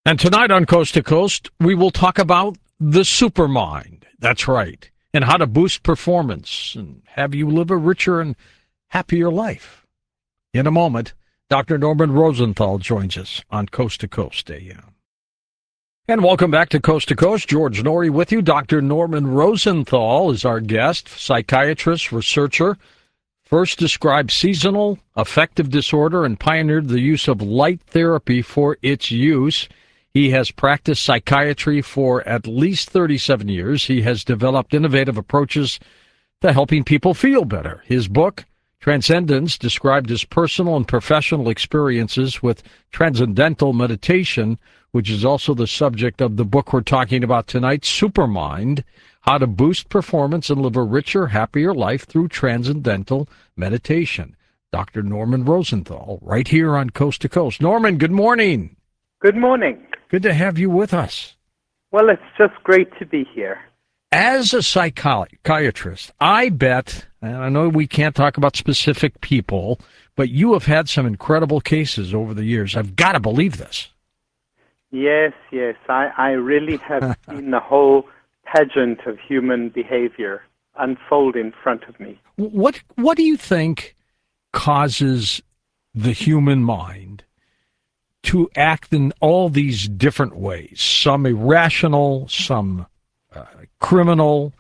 And tonight on Coast to Coast, we will talk about the supermind. That's right. And how to boost performance and have you live a richer and happier life. In a moment, Dr. Norman Rosenthal joins us on Coast to Coast AM. And welcome back to Coast to Coast. George Noory with you. Dr. Norman Rosenthal is our guest, psychiatrist, researcher. First described seasonal affective disorder and pioneered the use of light therapy for its use. He has practiced psychiatry for at least 37 years. He has developed innovative approaches to helping people feel better. His book, Transcendence, described his personal and professional experiences with transcendental meditation, which is also the subject of the book we're talking about tonight, Supermind, How to Boost Performance and Live a Richer, Happier Life Through Transcendental Meditation. Dr. Norman Rosenthal, right here on Coast to Coast. Norman, good morning. Good morning. Good to have you with us. Well, it's just great to be here. As a psychiatrist, I bet, and I know we can't talk about specific people, but you have had some incredible cases over the years. I've got to believe this. Yes. I really have seen the whole pageant of human behavior unfold in front of me. What do you think causes the human mind to act in all these different ways? Some irrational, some criminal,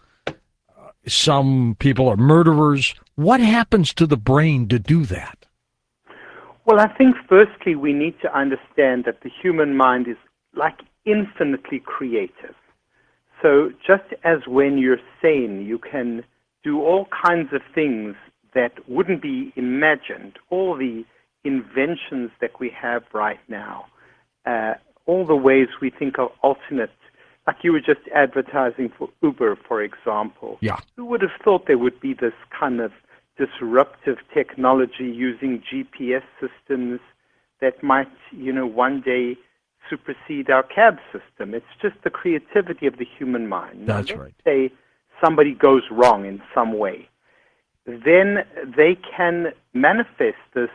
some people are murderers. What happens to the brain to do that? Well, I think firstly we need to understand that the human mind is like infinitely creative. So just as when you're sane, you can do all kinds of things that wouldn't be imagined, all the inventions that we have right now, all the ways we think of alternate, like you were just advertising for Uber, for example. Yeah. Who would have thought there would be this kind of disruptive technology using GPS systems that might, one day supersede our cab system? It's just the creativity of the human mind. That's now, right. Say somebody goes wrong in some way, then they can manifest this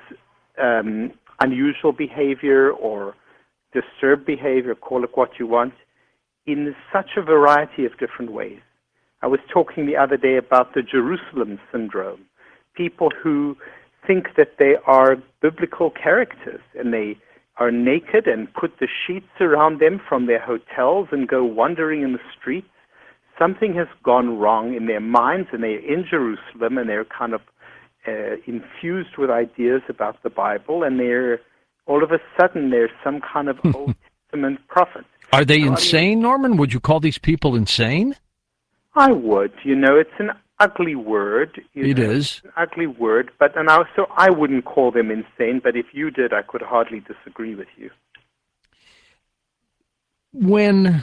unusual behavior or disturbed behavior, call it what you want, in such a variety of different ways. I was talking the other day about the Jerusalem syndrome. People who think that they are biblical characters and they are naked and put the sheets around them from their hotels and go wandering in the streets. Something has gone wrong in their minds, and they're in Jerusalem and they're kind of infused with ideas about the Bible, and they're all of a sudden there's some kind of Old Testament prophet. Are they insane, Norman? Would you call these people insane? I would. It's an ugly word. It is. An ugly word, so I wouldn't call them insane, but if you did, I could hardly disagree with you. When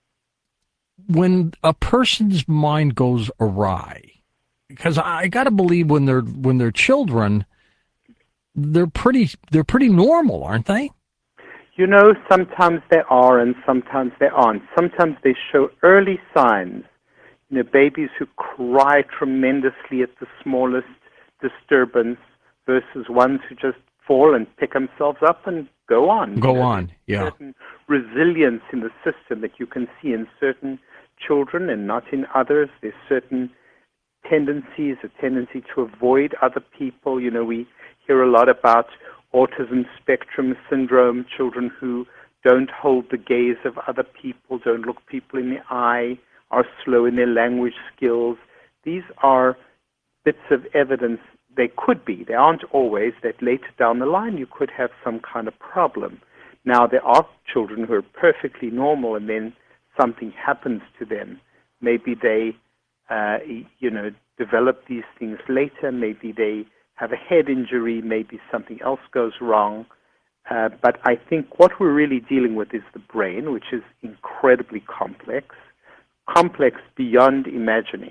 a person's mind goes awry, because I got to believe when they're children, they're pretty normal, aren't they? Sometimes they are and sometimes they aren't. Sometimes they show early signs. Babies who cry tremendously at the smallest disturbance versus ones who just fall and pick themselves up and go on. Yeah. Certain resilience in the system that you can see in certain children and not in others. There's certain tendencies, a tendency to avoid other people. We hear a lot about autism spectrum syndrome, children who don't hold the gaze of other people, don't look people in the eye, are slow in their language skills. These are bits of evidence. They could be. They aren't always. That later down the line you could have some kind of problem. Now, there are children who are perfectly normal and then something happens to them. Maybe they, develop these things later. Maybe they have a head injury. Maybe something else goes wrong. But I think what we're really dealing with is the brain, which is incredibly complex beyond imagining.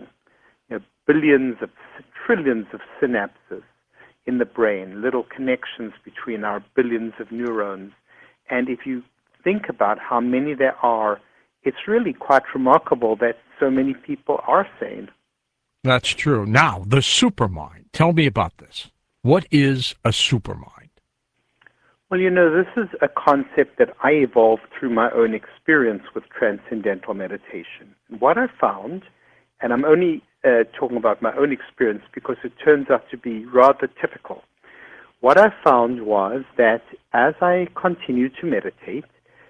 Trillions of synapses in the brain, little connections between our billions of neurons. And if you think about how many there are, it's really quite remarkable that so many people are sane. That's true. Now, the supermind. Tell me about this. What is a supermind? Well, this is a concept that I evolved through my own experience with transcendental meditation. And what I found, and I'm only talking about my own experience because it turns out to be rather typical. What I found was that as I continued to meditate,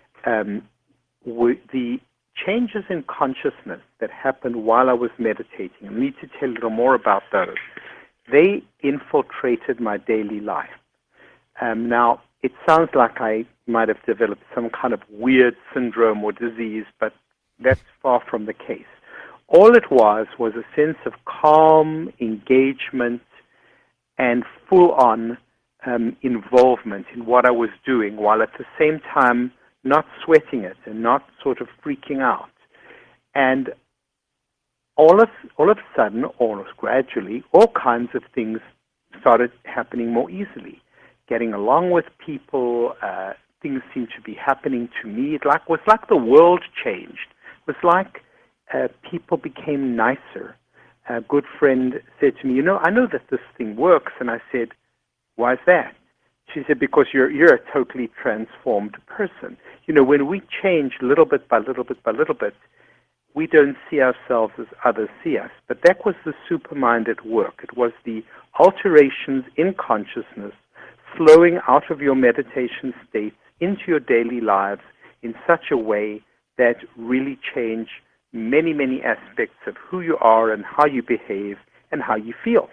the changes in consciousness that happened while I was meditating, I need to tell you a little more about those, they infiltrated my daily life. Now, it sounds like I might have developed some kind of weird syndrome or disease, but that's far from the case. All it was a sense of calm, engagement, and full-on involvement in what I was doing, while at the same time not sweating it and not sort of freaking out. And all of a sudden, almost gradually, all kinds of things started happening more easily. Getting along with people, things seemed to be happening to me. It was like the world changed. It was like people became nicer. A good friend said to me, I know that this thing works. And I said, why is that? She said, because you're a totally transformed person. When we change little bit by little bit by little bit, we don't see ourselves as others see us. But that was the supermind at work. It was the alterations in consciousness flowing out of your meditation states into your daily lives in such a way that really change many, many aspects of who you are and how you behave and how you feel.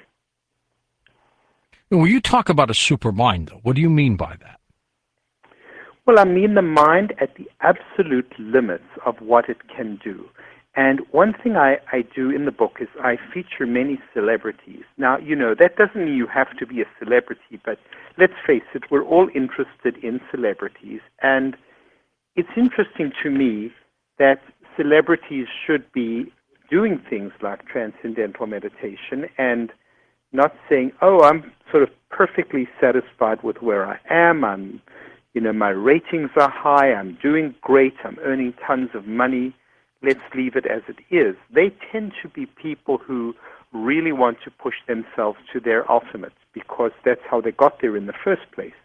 When you talk about a supermind, though, what do you mean by that? Well, I mean the mind at the absolute limits of what it can do. And one thing I do in the book is I feature many celebrities. Now, that doesn't mean you have to be a celebrity, but let's face it, we're all interested in celebrities. And it's interesting to me that celebrities should be doing things like transcendental meditation and not saying, I'm sort of perfectly satisfied with where I am. My ratings are high. I'm doing great. I'm earning tons of money. Let's leave it as it is. They tend to be people who really want to push themselves to their ultimate because that's how they got there in the first place.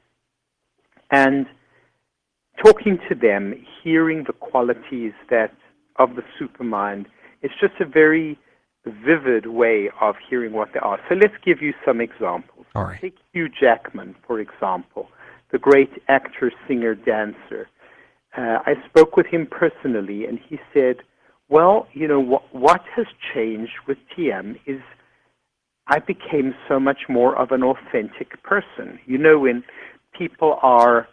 And talking to them, hearing the qualities of the supermind, it's just a very vivid way of hearing what they are. So let's give you some examples. All right. Take Hugh Jackman, for example, the great actor, singer, dancer. I spoke with him personally, and he said, well, what has changed with TM is I became so much more of an authentic person. When people are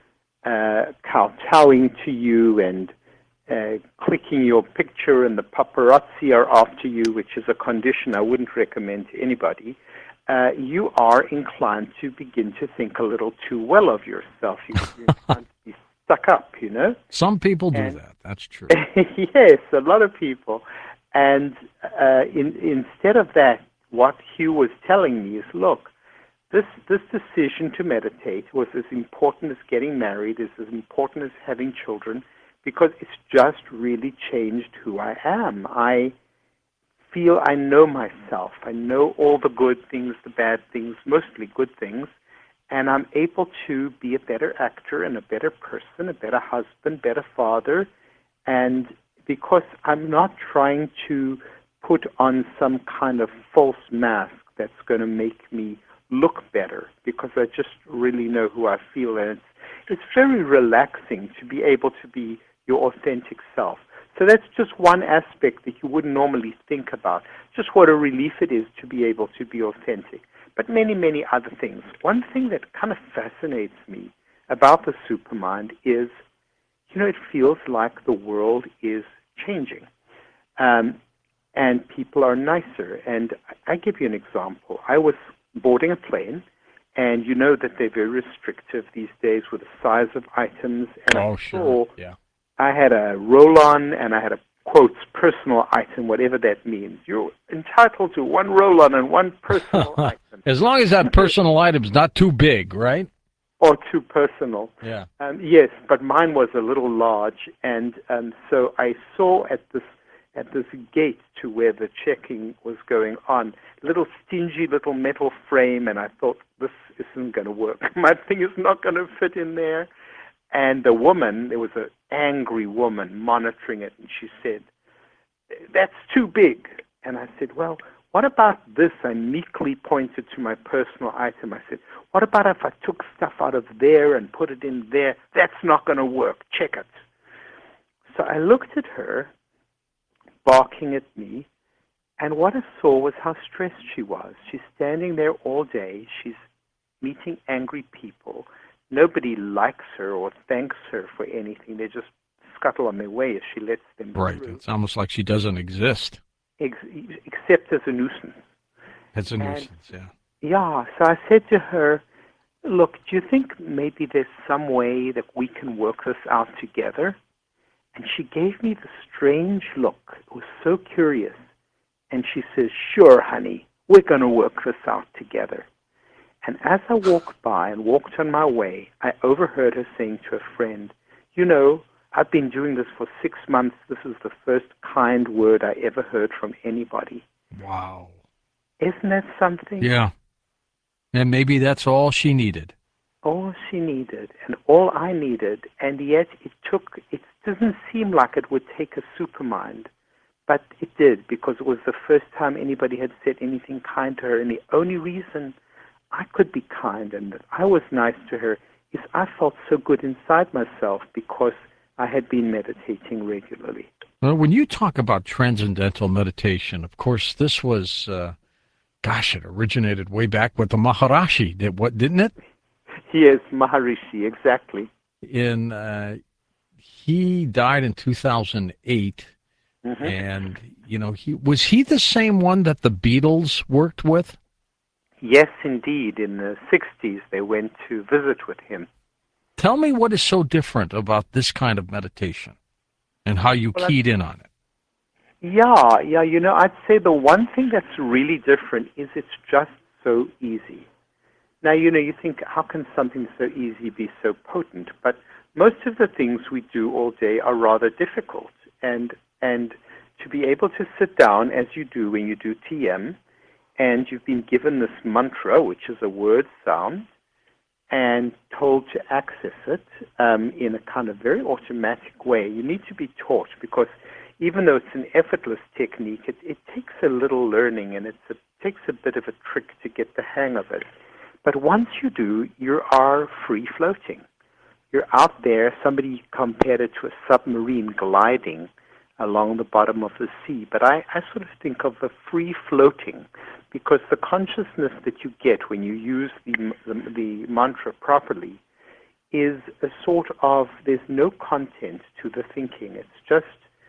kowtowing to you and clicking your picture and the paparazzi are after you, which is a condition I wouldn't recommend to anybody, you are inclined to begin to think a little too well of yourself. You're inclined to be stuck up, Some people do that. That's true. Yes, a lot of people. And instead of that, what Hugh was telling me is, look, this decision to meditate was as important as getting married, is as important as having children, because it's just really changed who I am. I feel I know myself. I know all the good things, the bad things, mostly good things, and I'm able to be a better actor and a better person, a better husband, better father, and because I'm not trying to put on some kind of false mask that's going to make me look better, because I just really know who I feel, and it's very relaxing to be able to be your authentic self. So that's just one aspect that you wouldn't normally think about, just what a relief it is to be able to be authentic. But many, many other things. One thing that kind of fascinates me about the supermind is, it feels like the world is changing. And people are nicer. And I give you an example. I was boarding a plane, and you know that they're very restrictive these days with the size of items. And sure. Yeah. I had a roll-on and I had a, quotes, personal item, whatever that means. You're entitled to one roll-on and one personal item. As long as that personal item's not too big, right? Or too personal. Yeah. Yes, but mine was a little large. And so I saw at this at this gate to where the checking was going on. Little stingy little metal frame, and I thought, this isn't going to work. My thing is not going to fit in there. And the woman, there was an angry woman monitoring it, and she said, that's too big. And I said, well, what about this? I meekly pointed to my personal item. I said, what about if I took stuff out of there and put it in there? That's not going to work. Check it. So I looked at her, barking at me, and what I saw was how stressed she was. She's standing there all day. She's meeting angry people. Nobody likes her or thanks her for anything. They just scuttle on their way if she lets them Right. through. It's almost like she doesn't exist. Except as a nuisance. As a nuisance, yeah. Yeah, so I said to her, look, do you think maybe there's some way that we can work this out together? And she gave me the strange look. It was so curious. And she says, sure, honey, we're going to work this out together. And as I walked by and walked on my way, I overheard her saying to a friend, you know, I've been doing this for 6 months. This is the first kind word I ever heard from anybody. Wow. Isn't that something? Yeah. And maybe that's all she needed. All she needed and all I needed, and yet it doesn't seem like it would take a supermind, but it did, because it was the first time anybody had said anything kind to her, and the only reason I could be kind and that I was nice to her is I felt so good inside myself because I had been meditating regularly. Well, when you talk about transcendental meditation, of course, this was, it originated way back with the Maharishi, didn't it? Yes, Maharishi, exactly. He died in 2008, Mm-hmm. and, was he the same one that the Beatles worked with? Yes, indeed. In the 60s, they went to visit with him. Tell me what is so different about this kind of meditation and how you keyed in on it. Yeah, I'd say the one thing that's really different is it's just so easy. Now, you think, how can something so easy be so potent? But most of the things we do all day are rather difficult. And to be able to sit down, as you do when you do TM, and you've been given this mantra, which is a word sound, and told to access it in a kind of very automatic way. You need to be taught, because even though it's an effortless technique, it takes a little learning, and it takes a bit of a trick to get the hang of it. But once you do, you are free floating. You're out there. Somebody compared it to a submarine gliding along the bottom of the sea. But I sort of think of the free floating, because the consciousness that you get when you use the mantra properly is a sort of, there's no content to the thinking. It's just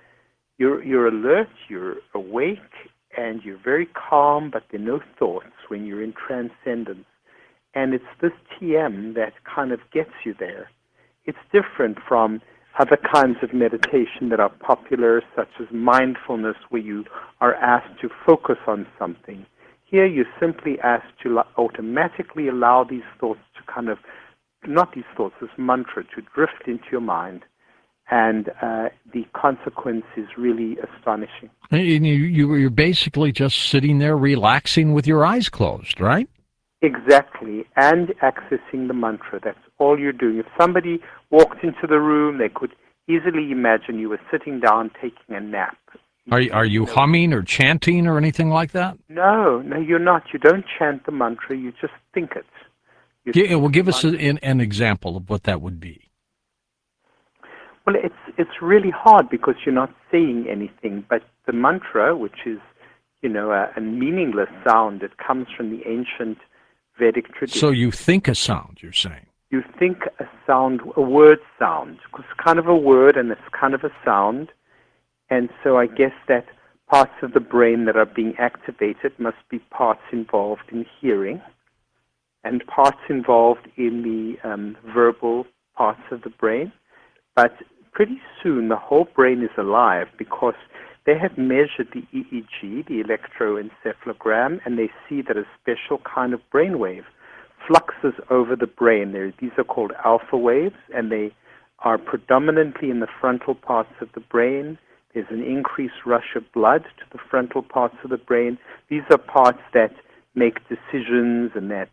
you're alert, you're awake, and you're very calm, but there are no thoughts when you're in transcendence. And it's this TM that kind of gets you there. It's different from other kinds of meditation that are popular, such as mindfulness, where you are asked to focus on something. Here you're simply asked to automatically allow these thoughts to kind of, not these thoughts, this mantra to drift into your mind. And the consequence is really astonishing. And you're basically just sitting there relaxing with your eyes closed, right? Exactly, and accessing the mantra. That's all you're doing. If somebody walked into the room, they could easily imagine you were sitting down taking a nap. Are you humming or chanting or anything like that? No, you're not. You don't chant the mantra. You just think it. Give us an example of what that would be. Well, it's really hard because you're not saying anything, but the mantra, which is, a meaningless sound that comes from the ancient Vedic tradition. So you think a sound, you're saying? You think a sound, a word sound, because it's kind of a word and it's kind of a sound. And so I guess that parts of the brain that are being activated must be parts involved in hearing and parts involved in the verbal parts of the brain. But pretty soon the whole brain is alive, because they have measured the EEG, the electroencephalogram, and they see that a special kind of brainwave fluxes over the brain. These are called alpha waves, and they are predominantly in the frontal parts of the brain. There's an increased rush of blood to the frontal parts of the brain. These are parts that make decisions and that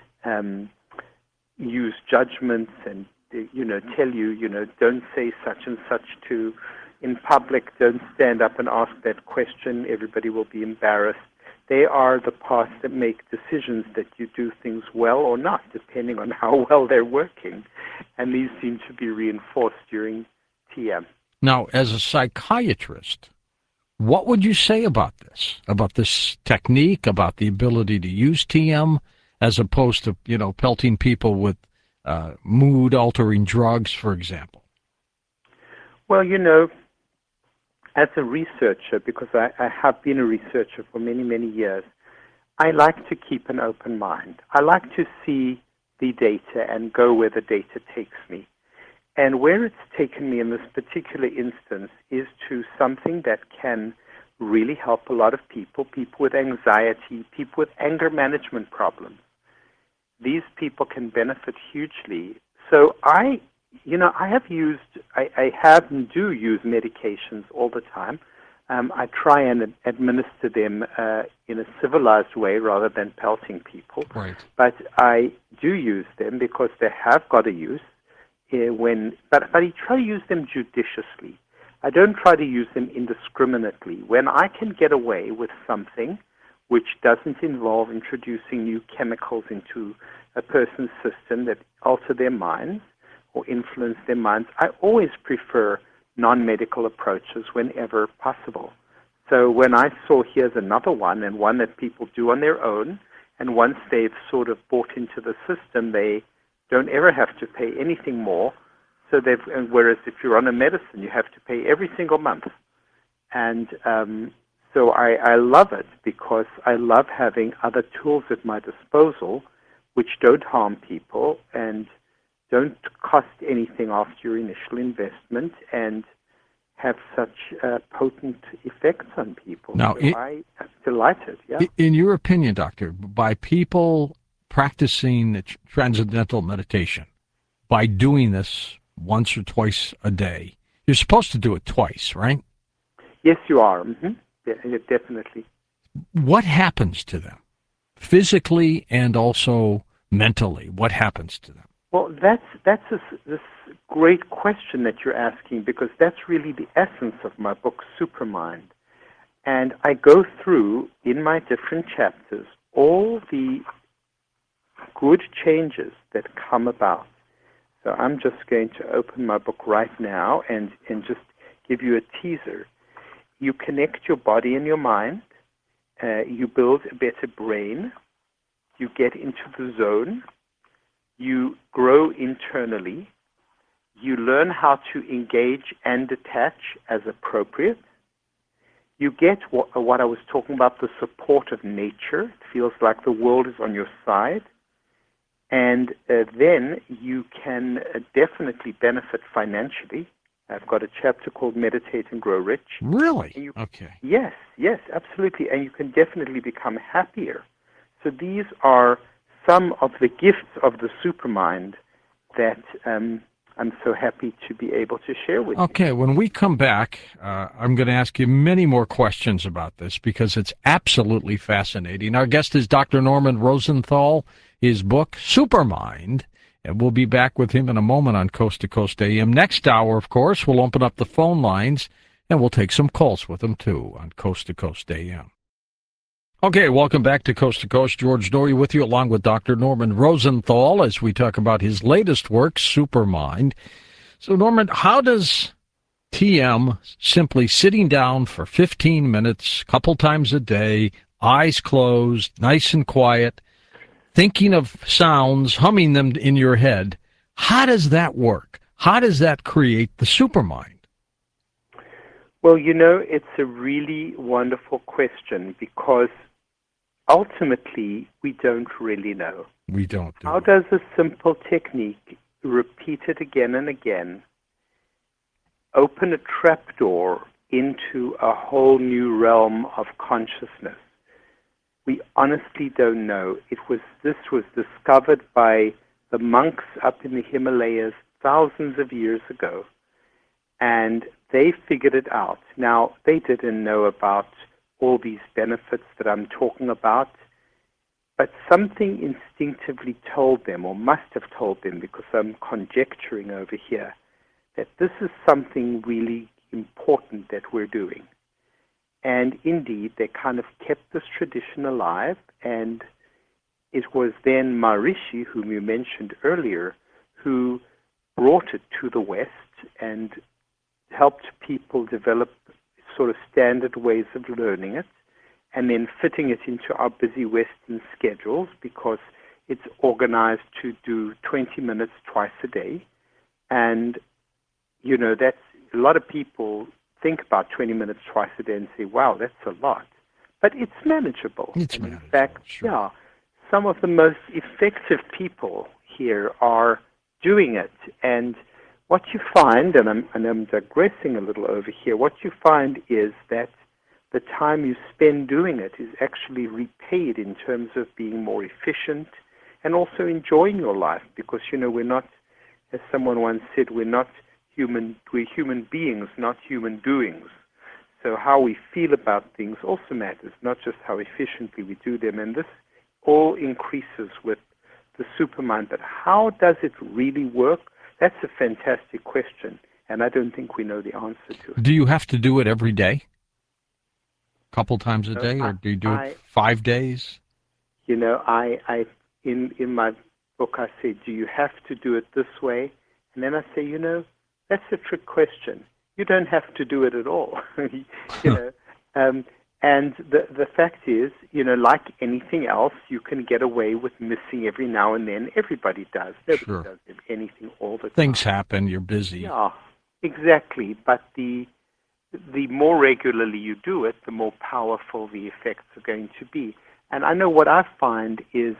use judgments and, tell you, don't say such and such to in public, don't stand up and ask that question, everybody will be embarrassed. They are the parts that make decisions that you do things well or not, depending on how well they're working. And these seem to be reinforced during TM. Now, as a psychiatrist, what would you say about this technique, about the ability to use TM as opposed to, pelting people with mood-altering drugs, for example? Well, as a researcher, because I have been a researcher for many, many years, I like to keep an open mind. I like to see the data and go where the data takes me. And where it's taken me in this particular instance is to something that can really help a lot of people with anxiety, people with anger management problems. These people can benefit hugely. So I have and do use medications all the time. I try and administer them in a civilized way rather than pelting people. Right. But I do use them because they have got a use. But I try to use them judiciously. I don't try to use them indiscriminately. When I can get away with something which doesn't involve introducing new chemicals into a person's system that alter their minds or influence their minds, I always prefer non-medical approaches whenever possible. So when I saw here's another one, and one that people do on their own, and once they've sort of bought into the system, they don't ever have to pay anything more. So whereas if you're on a medicine, you have to pay every single month. And so I love it because I love having other tools at my disposal which don't harm people and don't cost anything after your initial investment and have such potent effects on people. Now, so I am delighted. Yeah. In your opinion, Doctor, by people practicing transcendental meditation, by doing this once or twice a day, you're supposed to do it twice, right? Yes, you are. Mm-hmm. Yeah, definitely. What happens to them, physically and also mentally? What happens to them? Well, that's this great question that you're asking, because that's really the essence of my book, Supermind. And I go through, in my different chapters, all the good changes that come about. So I'm just going to open my book right now and just give you a teaser. You connect your body and your mind. You build a better brain. You get into the zone. You grow internally. You learn how to engage and detach as appropriate. You get what I was talking about, the support of nature. It feels like the world is on your side. And then you can definitely benefit financially. I've got a chapter called Meditate and Grow Rich. Really? Okay. Yes, absolutely. And you can definitely become happier. So these are some of the gifts of the Supermind that I'm so happy to be able to share with you. Okay, when we come back, I'm going to ask you many more questions about this because it's absolutely fascinating. Our guest is Dr. Norman Rosenthal, his book, Supermind, and we'll be back with him in a moment on Coast to Coast AM. Next hour, of course, we'll open up the phone lines, and we'll take some calls with him, too, on Coast to Coast AM. Okay, welcome back to Coast. George Noory with you, along with Dr. Norman Rosenthal, as we talk about his latest work, Supermind. So, Norman, how does TM, simply sitting down for 15 minutes, a couple times a day, eyes closed, nice and quiet, thinking of sounds, humming them in your head, how does that work? How does that create the supermind? Well, it's a really wonderful question because ultimately we don't really know. We don't. How does a simple technique, repeated again and again, open a trapdoor into a whole new realm of consciousness? We honestly don't know. This was discovered by the monks up in the Himalayas thousands of years ago. And they figured it out. Now, they didn't know about all these benefits that I'm talking about, but something instinctively told them, or must have told them, because I'm conjecturing over here, that this is something really important that we're doing. And indeed, they kind of kept this tradition alive, and it was then Maharishi, whom you mentioned earlier, who brought it to the West and helped people develop sort of standard ways of learning it, and then fitting it into our busy Western schedules, because it's organized to do 20 minutes twice a day. And, you know, that's a lot of people think about 20 minutes twice a day and say, wow, that's a lot. But it's manageable. It's and manageable, in fact, sure. yeah, some of the most effective people here are doing it. And what you find, and I'm digressing a little over here, what you find is that the time you spend doing it is actually repaid in terms of being more efficient and also enjoying your life, because, you know, we're not, as someone once said, we're human beings, not human doings. So how we feel about things also matters, not just how efficiently we do them. And this all increases with the supermind. But how does it really work? That's a fantastic question, and I don't think we know the answer to it. Do you have to do it every day? A couple times a day, or do you do it 5 days? You know, in my book I say, do you have to do it this way? And then I say, you know, that's a trick question. You don't have to do it at all. you know, and the fact is, you know, like anything else, you can get away with missing every now and then. Everybody does. Nobody does anything all the time. Things happen. You're busy. Yeah, exactly. But the more regularly you do it, the more powerful the effects are going to be. And I know what I find is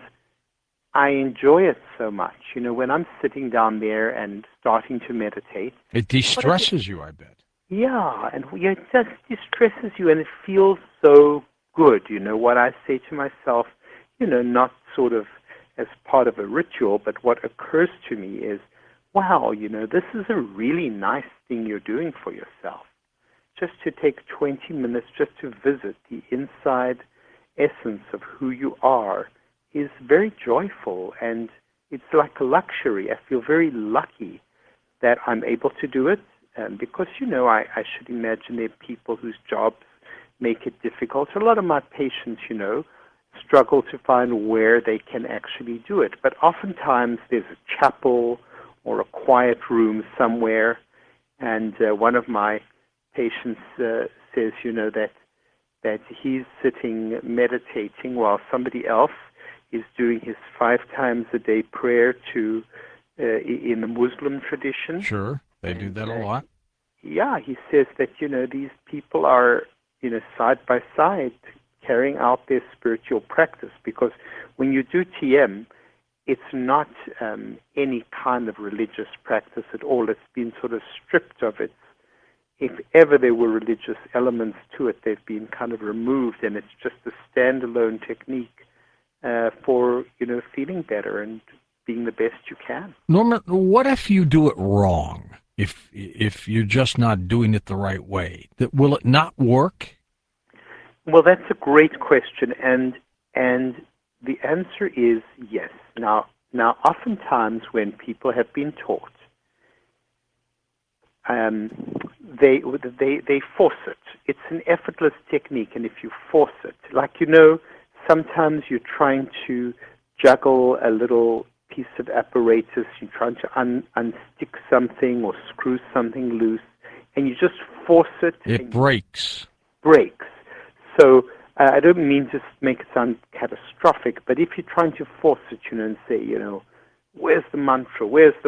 I enjoy it so much. You know, when I'm sitting down there and starting to meditate. It de-stresses you, I bet. Yeah, and it just distresses you, and it feels so good. You know, what I say to myself, you know, not sort of as part of a ritual, but what occurs to me is, wow, you know, this is a really nice thing you're doing for yourself. Just to take 20 minutes just to visit the inside essence of who you are is very joyful, and it's like a luxury. I feel very lucky that I'm able to do it. Because, you know, I should imagine there are people whose jobs make it difficult. A lot of my patients, you know, struggle to find where they can actually do it. But oftentimes there's a chapel or a quiet room somewhere. And one of my patients says, you know, that he's sitting meditating while somebody else is doing his 5 times a day prayer to in the Muslim tradition. Sure. They do that a lot. Yeah, he says that, you know, these people are, you know, side by side carrying out their spiritual practice, because when you do TM, it's not any kind of religious practice at all. It's been sort of stripped of it. If ever there were religious elements to it, they've been kind of removed, and it's just a standalone technique for, you know, feeling better and being the best you can. Norman, what if you do it wrong? If you're just not doing it the right way, will it not work? Well, that's a great question, and the answer is yes. Now, oftentimes when people have been taught, they force it. It's an effortless technique, and if you force it, like, you know, sometimes you're trying to juggle a little piece of apparatus, you're trying to unstick something or screw something loose, and you just force it. It breaks. So I don't mean to make it sound catastrophic, but if you're trying to force it, you know, and say, you know, where's the mantra?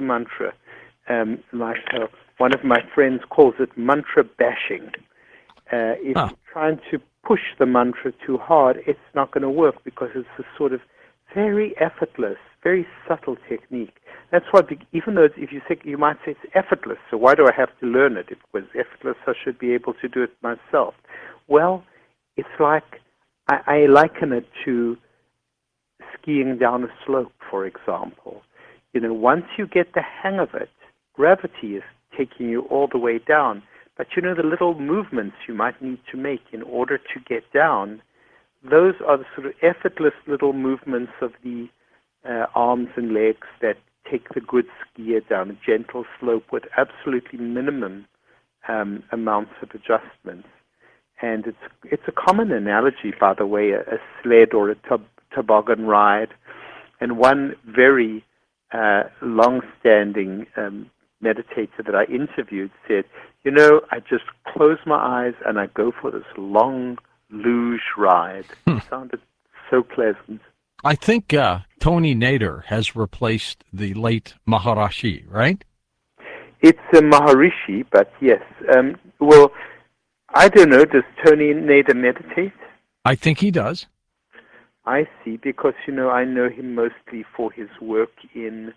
Like one of my friends calls it mantra bashing. If you're trying to push the mantra too hard, it's not going to work, because it's a sort of very effortless, very subtle technique. That's why, even though if you say, you might say it's effortless, so why do I have to learn it? If it was effortless, I should be able to do it myself. Well, it's like, I liken it to skiing down a slope, for example. You know, once you get the hang of it, gravity is taking you all the way down. But you know, the little movements you might need to make in order to get down, those are the sort of effortless little movements of the arms and legs that take the good skier down a gentle slope with absolutely minimum amounts of adjustments. And it's a common analogy, by the way, a sled or a toboggan ride. And one very long-standing meditator that I interviewed said, you know, I just close my eyes and I go for this long luge ride. It sounded so pleasant. I think Tony Nader has replaced the late Maharishi, right? It's a Maharishi, but yes. Well, I don't know. Does Tony Nader meditate? I think he does. I see, because, you know, I know him mostly for his work in,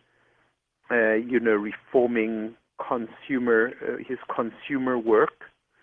reforming his consumer work.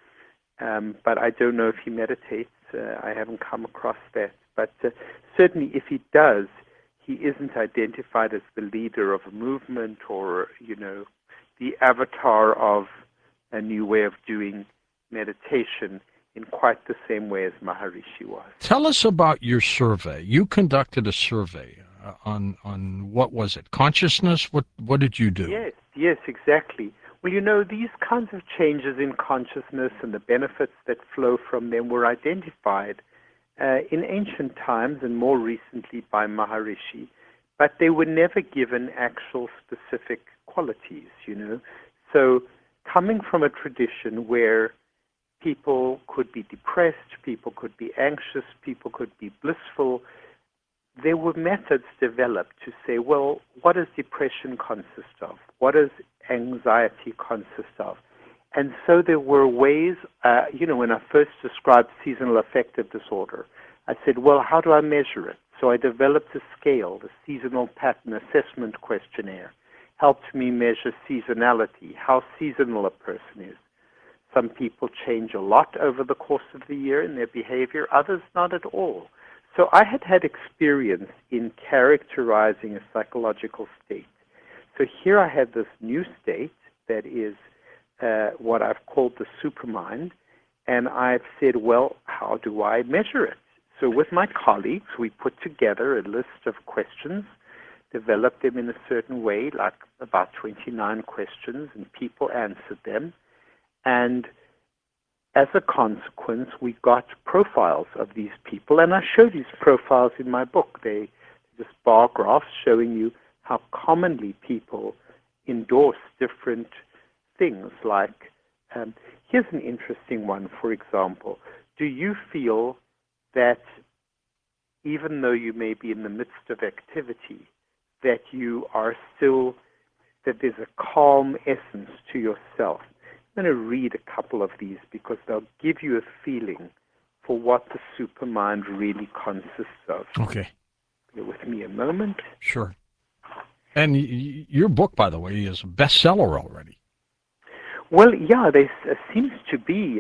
But I don't know if he meditates. I haven't come across that. But certainly if he does, he isn't identified as the leader of a movement or, you know, the avatar of a new way of doing meditation in quite the same way as Maharishi was. Tell us about your survey. You conducted a survey on what was it? Consciousness? What did you do? Yes, exactly. Well, you know, these kinds of changes in consciousness and the benefits that flow from them were identified in ancient times and more recently by Maharishi, but they were never given actual specific qualities, you know. So coming from a tradition where people could be depressed, people could be anxious, people could be blissful, there were methods developed to say, well, what does depression consist of? What does anxiety consist of? And so there were ways, when I first described seasonal affective disorder, I said, well, how do I measure it? So I developed a scale, the Seasonal Pattern Assessment Questionnaire, helped me measure seasonality, how seasonal a person is. Some people change a lot over the course of the year in their behavior, others not at all. So I had experience in characterizing a psychological state. So here I had this new state that is what I've called the supermind, and I've said, well, how do I measure it? So with my colleagues, we put together a list of questions, developed them in a certain way, like about 29 questions, and people answered them. And as a consequence, we got profiles of these people, and I show these profiles in my book. They're just bar graphs showing you how commonly people endorse different things. Like, here's an interesting one, for example. Do you feel that even though you may be in the midst of activity, that you are still, that there's a calm essence to yourself? I'm going to read a couple of these because they'll give you a feeling for what the supermind really consists of. Okay. Bear with me a moment. Sure. And your book, by the way, is a bestseller already. Well, yeah, there seems to be,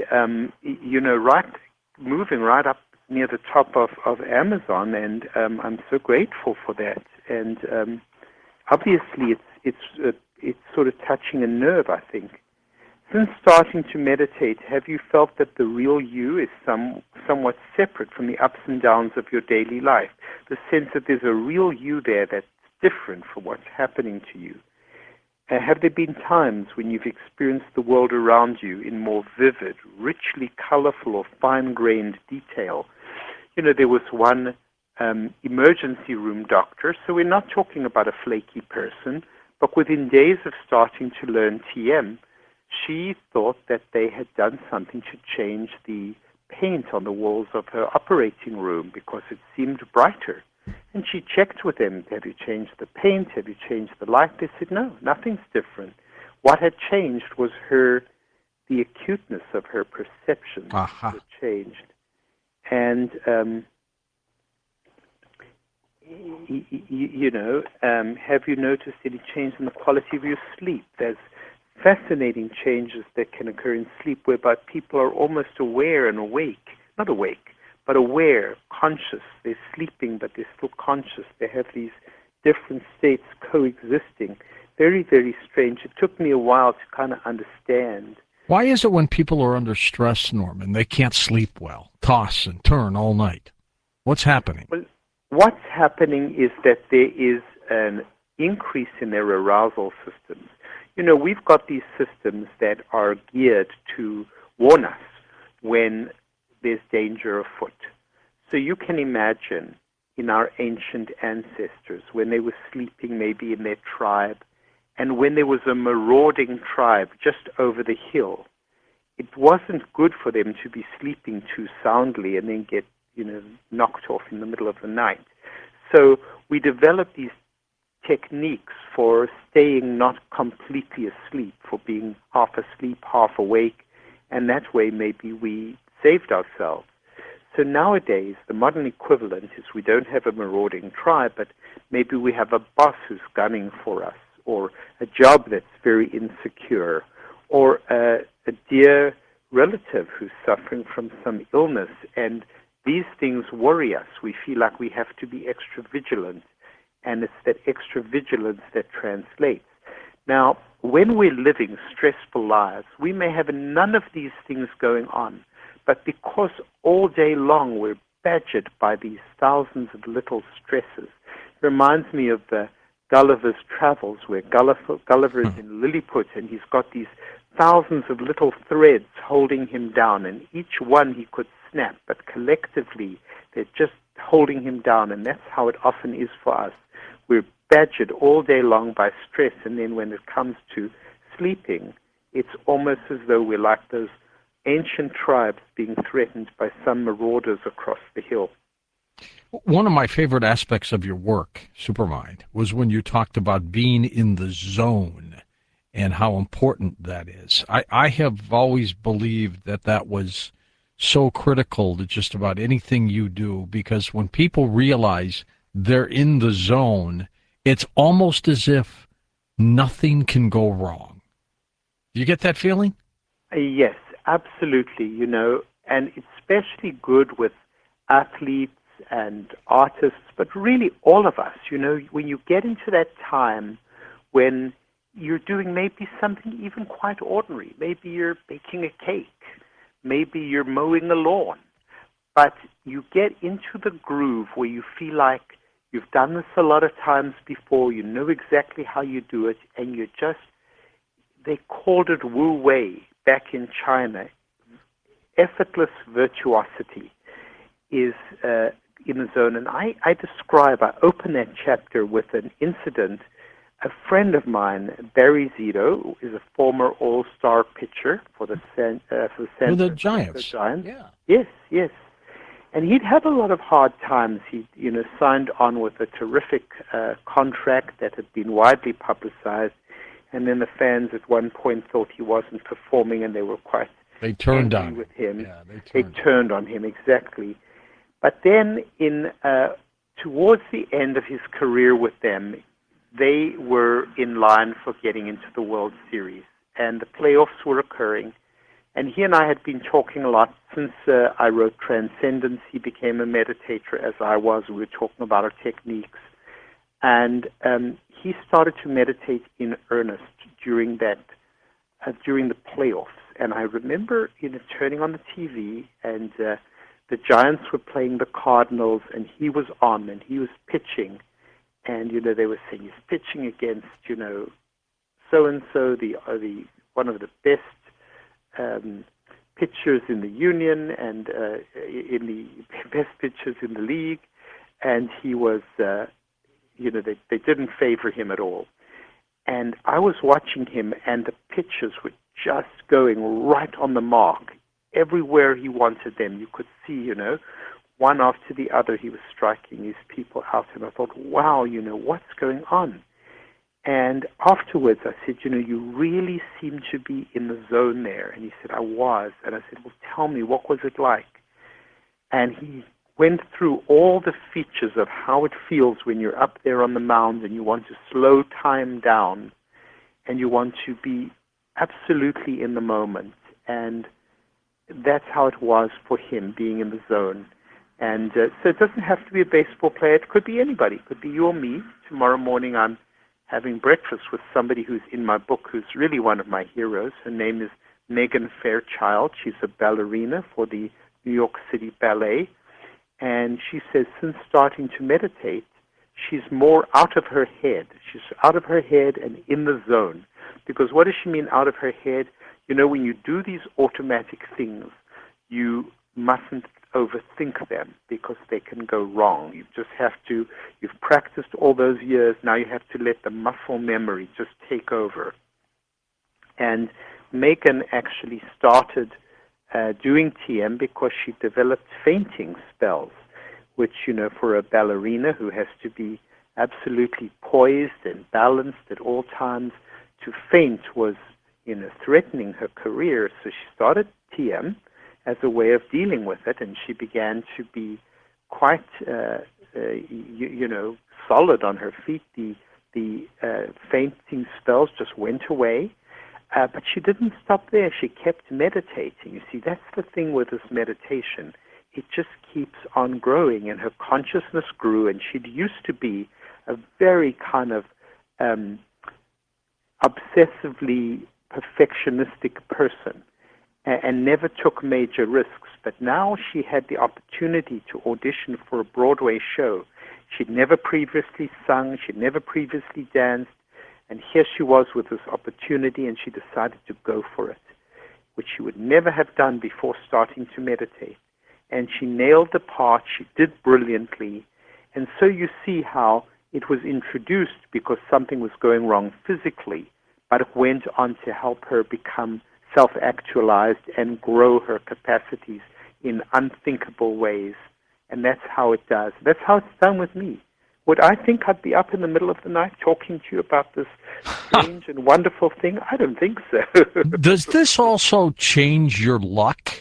moving right up near the top of Amazon, and I'm so grateful for that. And obviously, it's sort of touching a nerve, I think. Since starting to meditate, have you felt that the real you is somewhat separate from the ups and downs of your daily life? The sense that there's a real you there that's different from what's happening to you? Have there been times when you've experienced the world around you in more vivid, richly colorful, or fine-grained detail? You know, there was one emergency room doctor, so we're not talking about a flaky person, but within days of starting to learn TM, she thought that they had done something to change the paint on the walls of her operating room because it seemed brighter. And she checked with them, have you changed the paint? Have you changed the light? They said, no, nothing's different. What had changed was the acuteness of her perception had changed. And, have you noticed any change in the quality of your sleep? There's fascinating changes that can occur in sleep whereby people are almost aware and awake, not awake, but aware, conscious. They're sleeping, but they're still conscious. They have these different states coexisting. Very, very strange. It took me a while to kind of understand Why is it when people are under stress, Norman, they can't sleep well, toss and turn all night? What's happening? Well, what's happening is that there is an increase in their arousal systems. We've got these systems that are geared to warn us when there's danger afoot. So you can imagine in our ancient ancestors when they were sleeping maybe in their tribe, and when there was a marauding tribe just over the hill, it wasn't good for them to be sleeping too soundly and then get, knocked off in the middle of the night. So we developed these techniques for staying not completely asleep, for being half asleep, half awake, and that way maybe we saved ourselves. So nowadays, the modern equivalent is we don't have a marauding tribe, but maybe we have a boss who's gunning for us, or a job that's very insecure, or a dear relative who's suffering from some illness, and these things worry us. We feel like we have to be extra vigilant, and it's that extra vigilance that translates. Now, when we're living stressful lives, we may have none of these things going on, but because all day long we're badgered by these thousands of little stresses, it reminds me of the Gulliver's Travels, where Gulliver is in Lilliput, and he's got these thousands of little threads holding him down, and each one he could snap, but collectively they're just holding him down, and that's how it often is for us. We're badgered all day long by stress, and then when it comes to sleeping, it's almost as though we're like those ancient tribes being threatened by some marauders across the hill. One of my favorite aspects of your work, Supermind, was when you talked about being in the zone and how important that is. I have always believed that that was so critical to just about anything you do, because when people realize they're in the zone, it's almost as if nothing can go wrong. Do you get that feeling? Yes, absolutely, and especially good with athletes and artists, but really all of us, when you get into that time when you're doing maybe something even quite ordinary. Maybe you're baking a cake. Maybe you're mowing a lawn. But you get into the groove where you feel like you've done this a lot of times before, you know exactly how you do it, and they called it Wu Wei back in China. Effortless virtuosity is in the zone. And I open that chapter with an incident. A friend of mine, Barry Zito, who is a former all-star pitcher for the San Francisco Giants. Yeah. Yes. And he'd had a lot of hard times. He, signed on with a terrific contract that had been widely publicized, and then the fans at one point thought he wasn't performing, and they were quite angry with him. Yeah, they turned on him, exactly. But then, towards the end of his career with them, they were in line for getting into the World Series, and the playoffs were occurring. And he and I had been talking a lot since I wrote Transcendence. He became a meditator, as I was. We were talking about our techniques. And he started to meditate in earnest during the playoffs. And I remember, turning on the TV, and the Giants were playing the Cardinals, and he was on, and he was pitching. And, they were saying he's pitching against, so-and-so, one of the best pitchers in the union and in the best pitchers in the league. And he was, they didn't favor him at all. And I was watching him, and the pitches were just going right on the mark. Everywhere he wanted them, you could see, one after the other, he was striking these people out. And I thought, wow, what's going on? And afterwards, I said, you really seem to be in the zone there. And he said, I was. And I said, well, tell me, what was it like? And he went through all the features of how it feels when you're up there on the mound and you want to slow time down and you want to be absolutely in the moment. And that's how it was for him, being in the zone. And so it doesn't have to be a baseball player. It could be anybody. It could be you or me. Tomorrow morning I'm having breakfast with somebody who's in my book, who's really one of my heroes. Her name is Megan Fairchild. She's a ballerina for the New York City Ballet. And she says since starting to meditate, she's more out of her head. She's out of her head and in the zone. Because what does she mean out of her head? You know, when you do these automatic things, you mustn't overthink them because they can go wrong. You just have to, you've practiced all those years, now you have to let the muscle memory just take over. And Megan actually started doing TM because she developed fainting spells, which, you know, for a ballerina who has to be absolutely poised and balanced at all times, to faint was, you know, threatening her career. So she started TM as a way of dealing with it, and she began to be quite, you know, solid on her feet. The fainting spells just went away. But she didn't stop there. She kept meditating. You see, that's the thing with this meditation. It just keeps on growing, and her consciousness grew, and she'd used to be a very kind of obsessively perfectionistic person and never took major risks. But now she had the opportunity to audition for a Broadway show. She'd never previously sung. She'd never previously danced. And here she was with this opportunity, and she decided to go for it, which she would never have done before starting to meditate. And she nailed the part. She did brilliantly. And so you see how it was introduced because something was going wrong physically, but it went on to help her become self-actualized and grow her capacities in unthinkable ways. And that's how it does. That's how it's done with me. Would I think I'd be up in the middle of the night talking to you about this strange and wonderful thing? I don't think so. Does this also change your luck?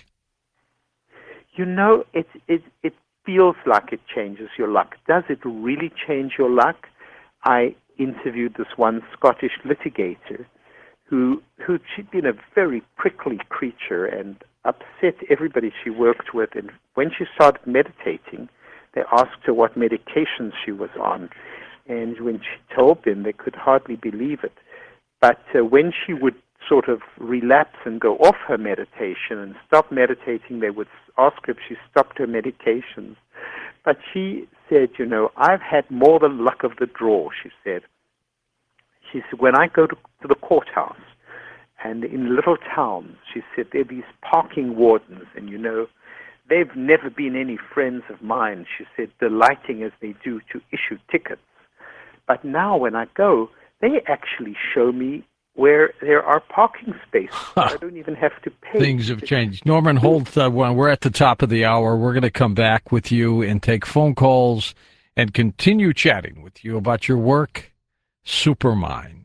You know, it feels like it changes your luck. Does it really change your luck? I interviewed this one Scottish litigator who she'd been a very prickly creature and upset everybody she worked with. And when she started meditating, they asked her what medications she was on, and when she told them, they could hardly believe it. But when she would sort of relapse and go off her meditation and stop meditating, they would ask her if she stopped her medications. But she said, you know, I've had more than luck of the draw, she said. She said, when I go to the courthouse, and in little towns, she said, there are these parking wardens, and, you know, they've never been any friends of mine, she said, delighting as they do to issue tickets. But now when I go, they actually show me where there are parking spaces. I don't even have to pay. Things have changed. Norman Holt, we're at the top of the hour. We're going to come back with you and take phone calls and continue chatting with you about your work, Supermind.